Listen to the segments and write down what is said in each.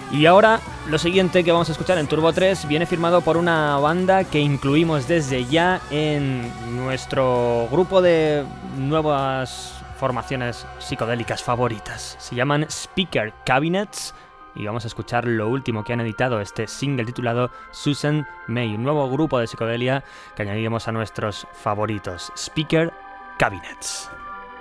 Y ahora, lo siguiente que vamos a escuchar en Turbo 3 viene firmado por una banda que incluimos desde ya en nuestro grupo de nuevas formaciones psicodélicas favoritas. Se llaman Speaker Cabinets y vamos a escuchar lo último que han editado, este single titulado Susan May, un nuevo grupo de psicodelia que añadimos a nuestros favoritos, Speaker Cabinets.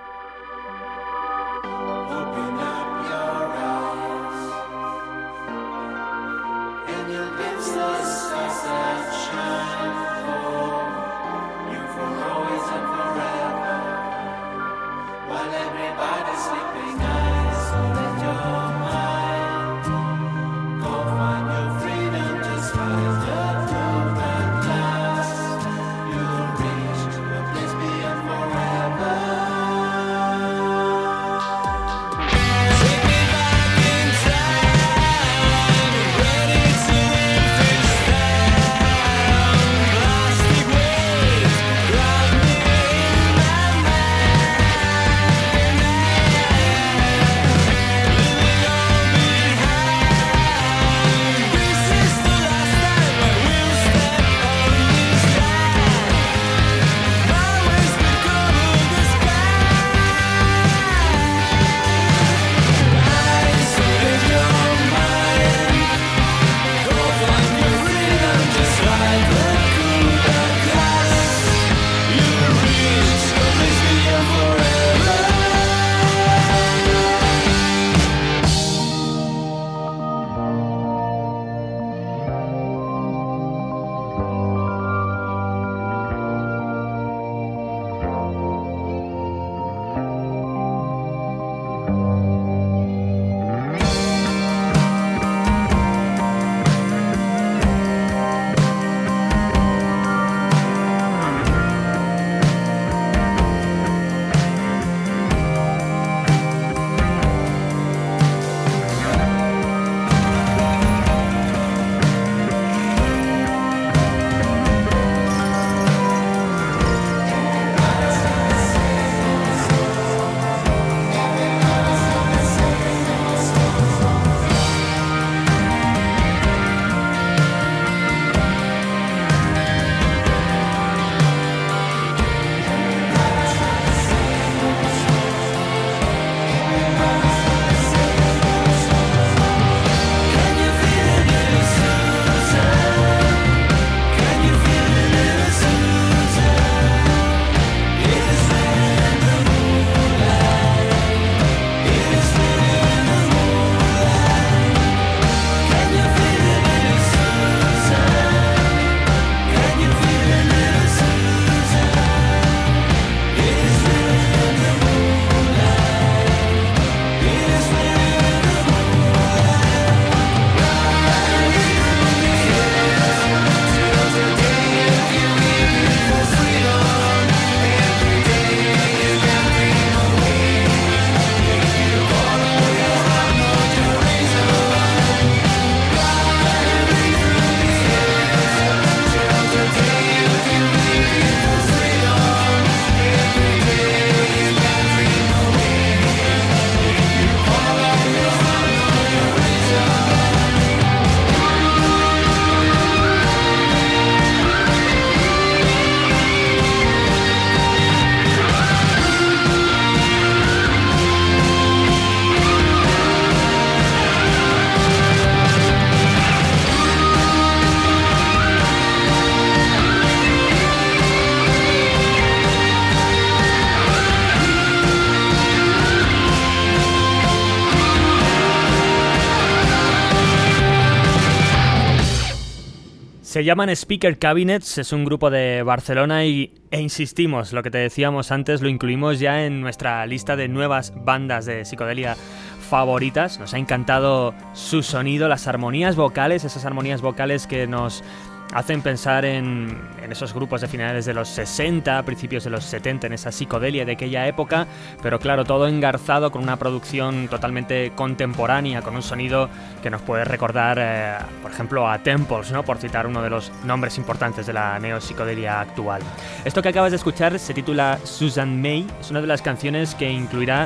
Se llaman Speaker Cabinets, es un grupo de Barcelona e insistimos, lo que te decíamos antes, lo incluimos ya en nuestra lista de nuevas bandas de psicodelia favoritas. Nos ha encantado su sonido, las armonías vocales, esas armonías vocales que nos hacen pensar en esos grupos de finales de los 60, principios de los 70, en esa psicodelia de aquella época, pero claro, todo engarzado con una producción totalmente contemporánea, con un sonido que nos puede recordar, por ejemplo, a Temples, ¿no? Por citar uno de los nombres importantes de la neopsicodelia actual. Esto que acabas de escuchar se titula Susan May, es una de las canciones que incluirá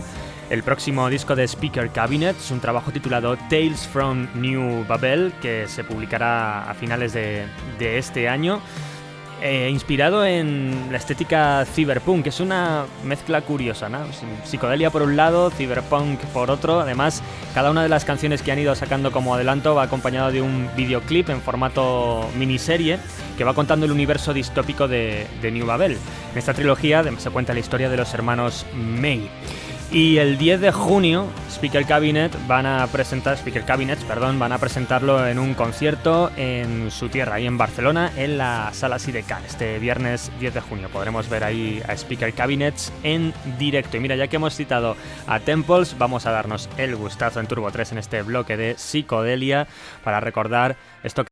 el próximo disco de Speaker Cabinet, es un trabajo titulado Tales from New Babel, que se publicará a finales de este año. Inspirado en la estética cyberpunk, que es una mezcla curiosa, ¿no? Psicodelia por un lado, cyberpunk por otro. Además, cada una de las canciones que han ido sacando como adelanto va acompañado de un videoclip en formato miniserie que va contando el universo distópico de New Babel. En esta trilogía se cuenta la historia de los hermanos May. Y el 10 de junio, Speaker Cabinets van a presentarlo en un concierto en su tierra, ahí en Barcelona, en la Sala Sidecar. Este viernes 10 de junio podremos ver ahí a Speaker Cabinets en directo. Y mira, ya que hemos citado a Temples, vamos a darnos el gustazo en Turbo 3 en este bloque de psicodelia para recordar esto